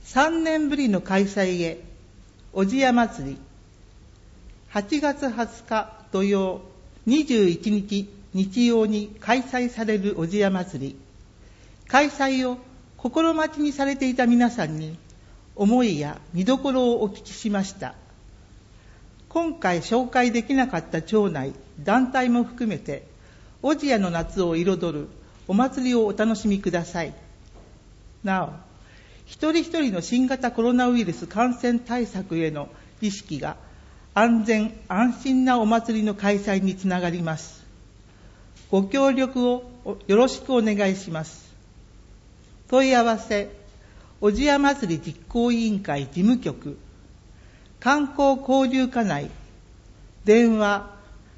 3年ぶりの開催へ、小千谷祭り。8月20日土曜、21日日曜に開催される小千谷祭り。開催を心待ちにされていた皆さんに、思いや見どころをお聞きしました。今回紹介できなかった町内、団体も含めて、小千谷の夏を彩るお祭りをお楽しみください。なお、一人一人の新型コロナウイルス感染対策への意識が安全安心なお祭りの開催につながります。ご協力をよろしくお願いします。問い合わせ、小千谷祭り実行委員会事務局、観光交流課内、電話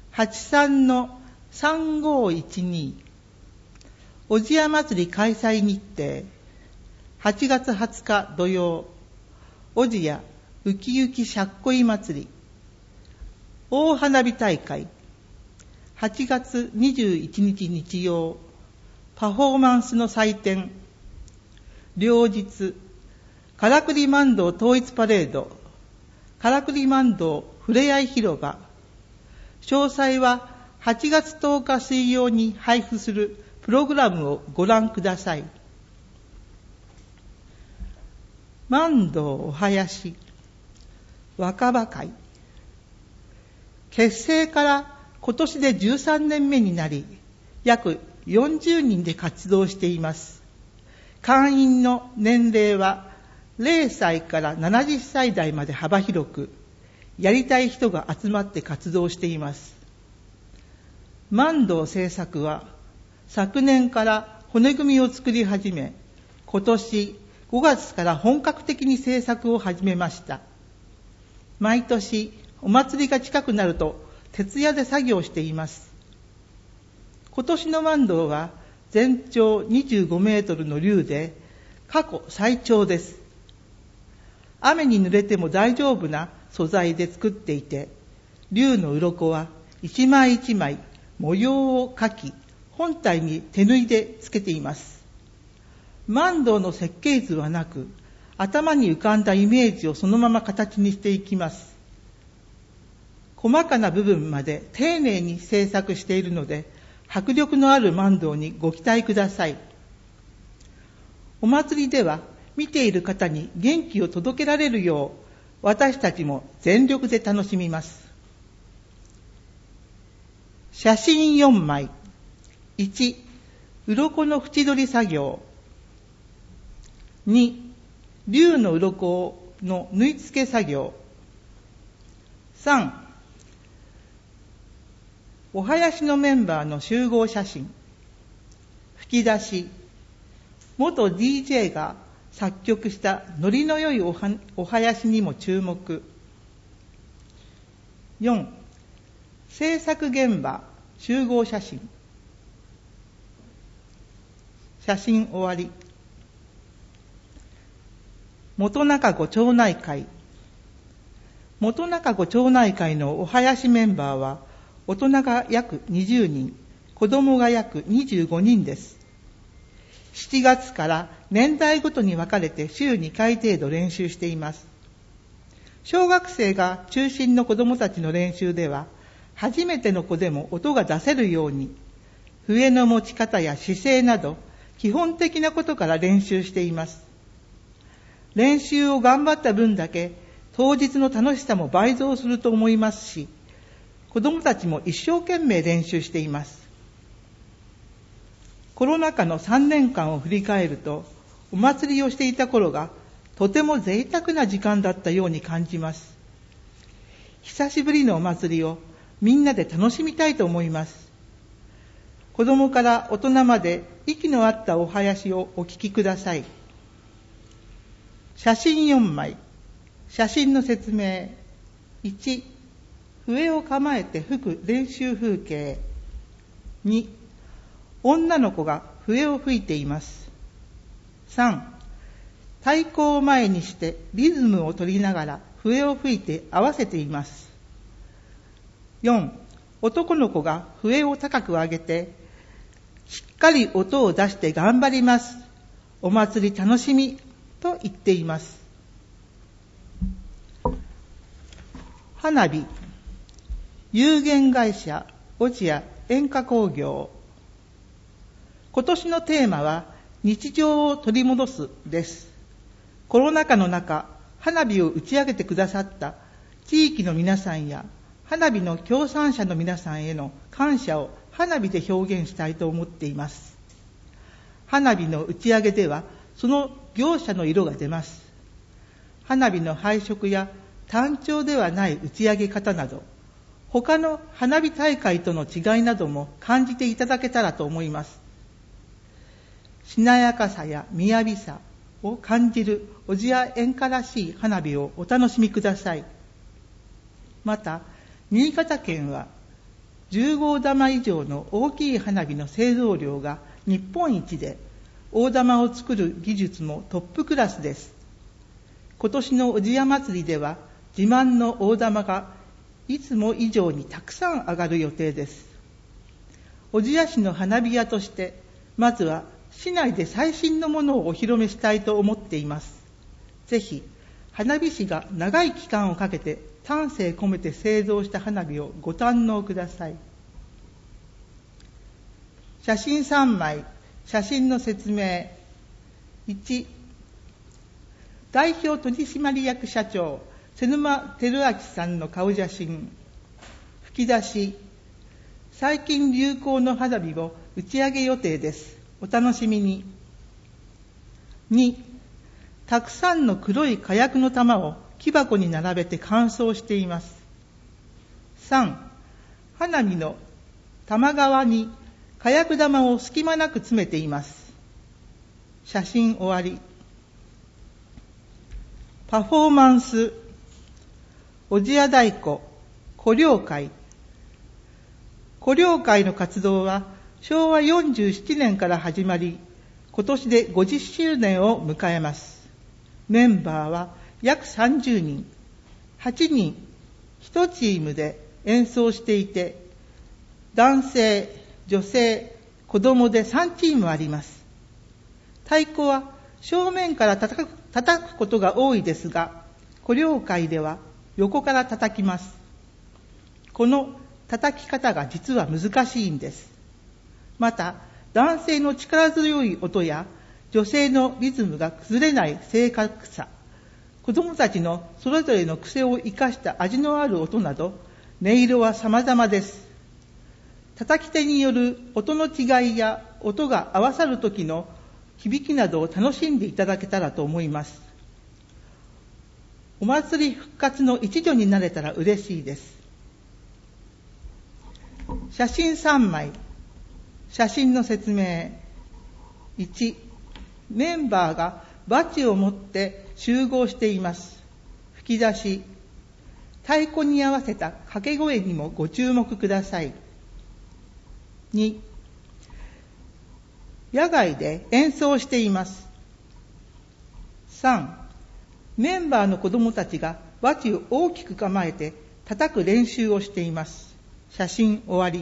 83-3512。小千谷祭り開催日程、8月20日土曜、小千谷ウキウキしゃっこい祭り。大花火大会、8月21日日曜、パフォーマンスの祭典。両日、からくり万道統一パレード、からくり万道ふれあい広場。詳細は8月10日水曜に配布するプログラムをご覧ください。万道お囃子若葉会。結成から今年で13年目になり、約40人で活動しています。会員の年齢は0歳から70歳代まで幅広く、やりたい人が集まって活動しています。万道制作は昨年から骨組みを作り始め、今年5月から本格的に制作を始めました。毎年お祭りが近くなると徹夜で作業しています。今年の万道は全長25メートルの竜で過去最長です。雨に濡れても大丈夫な素材で作っていて、竜の鱗は一枚一枚模様を描き、本体に手縫いでつけています。万道の設計図はなく、頭に浮かんだイメージをそのまま形にしていきます。細かな部分まで丁寧に制作しているので、迫力のある万道にご期待ください。お祭りでは見ている方に元気を届けられるよう、私たちも全力で楽しみます。写真4枚。1、鱗の縁取り作業。2、竜の鱗の縫い付け作業。3、お囃子のメンバーの集合写真。吹き出し。元 DJ が作曲したノリの良いお囃子にも注目。4、制作現場集合写真。写真終わり。元中湖町内会。元中湖町内会のお囃子メンバーは、大人が約20人、子供が約25人です。7月から年代ごとに分かれて週2回程度練習しています。小学生が中心の子供たちの練習では、初めての子でも音が出せるように、笛の持ち方や姿勢など、基本的なことから練習しています。練習を頑張った分だけ、当日の楽しさも倍増すると思いますし、子供たちも一生懸命練習しています。コロナ禍の3年間を振り返ると、お祭りをしていた頃がとても贅沢な時間だったように感じます。久しぶりのお祭りをみんなで楽しみたいと思います。子供から大人まで息の合ったお囃子をお聞きください。写真4枚。写真の説明。1、笛を構えて吹く練習風景。2、女の子が笛を吹いています。3、太鼓を前にしてリズムを取りながら笛を吹いて合わせています。4、男の子が笛を高く上げて、しっかり音を出して頑張ります。お祭り楽しみと言っています。花火、有限会社小千谷煙火工業。今年のテーマは日常を取り戻すです。コロナ禍の中、花火を打ち上げてくださった地域の皆さんや花火の協賛者の皆さんへの感謝を花火で表現したいと思っています。花火の打ち上げではその業者の色が出ます。花火の配色や単調ではない打ち上げ方など、他の花火大会との違いなども感じていただけたらと思います。しなやかさや雅さを感じる小千谷煙火らしい花火をお楽しみください。また、新潟県は10号玉以上の大きい花火の製造量が日本一で、大玉を作る技術もトップクラスです。今年の小千谷祭りでは、自慢の大玉がいつも以上にたくさん上がる予定です。小千谷市の花火屋として、まずは市内で最新のものをお披露目したいと思っています。ぜひ、花火師が長い期間をかけて丹精込めて製造した花火をご堪能ください。写真3枚、写真の説明。1、代表取締役社長、瀬沼照明さんの顔写真。吹き出し、最近流行の花火を打ち上げ予定です。お楽しみに。2、たくさんの黒い火薬の玉を木箱に並べて乾燥しています。3、花火の玉側に火薬玉を隙間なく詰めています。写真終わり。パフォーマンス、小千谷太鼓、古領会。古領会の活動は昭和47年から始まり、今年で50周年を迎えます。メンバーは約30人、8人1チームで演奏していて、男性、女性、子供で3チームあります。太鼓は正面から叩くことが多いですが、古領会では横から叩きます。この叩き方が実は難しいんです。また、男性の力強い音や女性のリズムが崩れない正確さ、子供たちのそれぞれの癖を生かした味のある音など、音色は様々です。叩き手による音の違いや音が合わさる時の響きなどを楽しんでいただけたらと思います。お祭り復活の一助になれたら嬉しいです。写真3枚、写真の説明。1、メンバーがバッジを持って集合しています。吹き出し、太鼓に合わせた掛け声にもご注目ください。2、野外で演奏しています。3、メンバーの子供たちがバチを大きく構えて叩く練習をしています。写真終わり。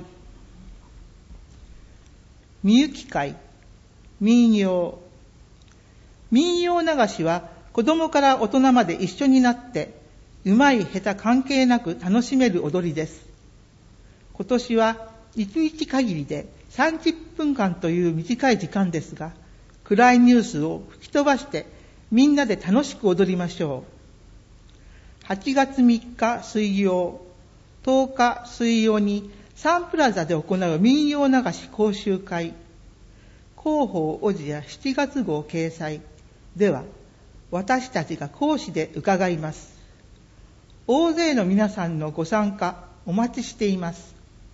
みゆき会、民謡。民謡流しは子供から大人まで一緒になって、うまい下手関係なく楽しめる踊りです。今年は1日限りで30分間という短い時間ですが、暗いニュースを吹き飛ばしてみんなで楽しく踊りましょう。8月3日水曜、10日水曜にサンプラザで行う民謡流し講習会、広報小千谷7月号掲載では、私たちが講師で伺います。大勢の皆さんのご参加お待ちしています。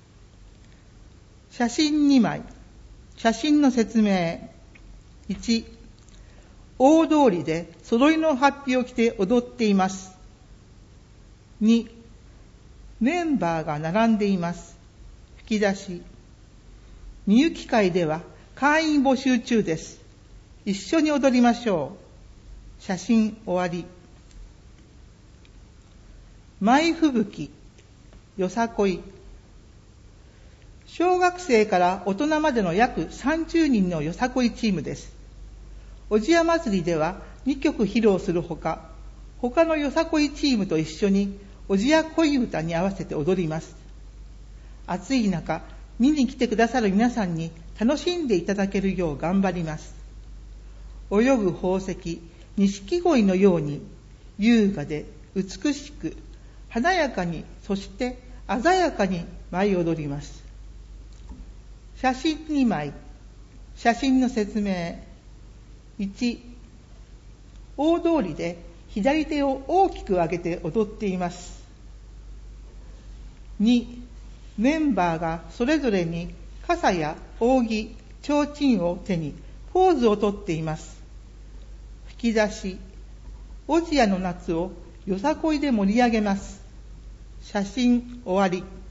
写真2枚、写真の説明。1、大通りで揃いの法被を着て踊っています。2、メンバーが並んでいます。吹き出し、みゆき会では会員募集中です。一緒に踊りましょう。写真終わり。舞吹雪、よさこい。小学生から大人までの約30人のよさこいチームです。小千谷祭りでは 2曲披露するほか、他のよさこいチームと一緒におじや恋歌に合わせて踊ります。暑い中、見に来てくださる皆さんに楽しんでいただけるよう頑張ります。泳ぐ宝石、錦鯉のように優雅で美しく、華やかに、そして鮮やかに舞い踊ります。写真2枚。写真の説明。1、大通りで左手を大きく上げて踊っています。2、メンバーがそれぞれに傘や扇、提灯を手にポーズをとっています。吹き出し、小千谷の夏をよさこいで盛り上げます。写真終わり。